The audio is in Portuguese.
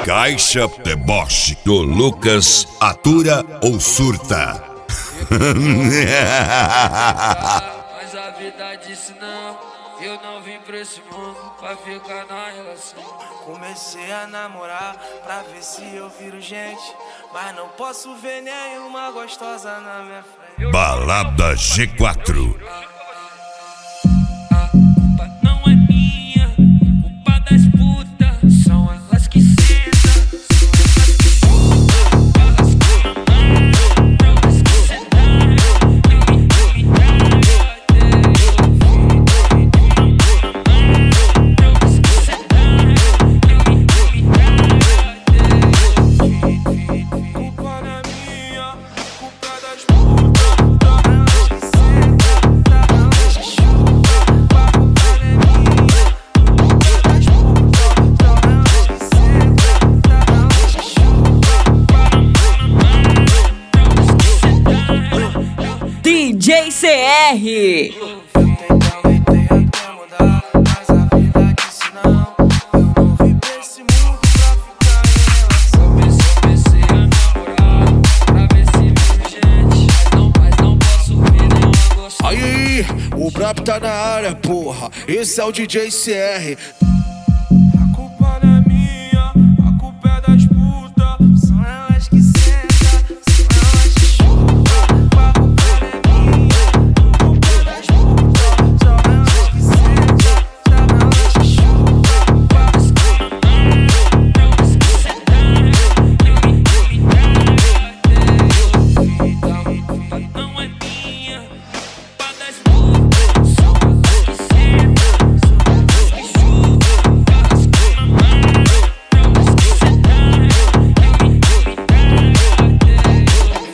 Caixa Deboche do Lucas atura ou surta? Mas a vida disse não, eu não vim pra esse mundo pra ficar na relação. Comecei a namorar pra ver se eu viro gente, mas não posso ver nenhuma gostosa na minha frente. Balada G4. DJ CR. Aí, o Brabo tá na área, porra. Esse é o DJ CR.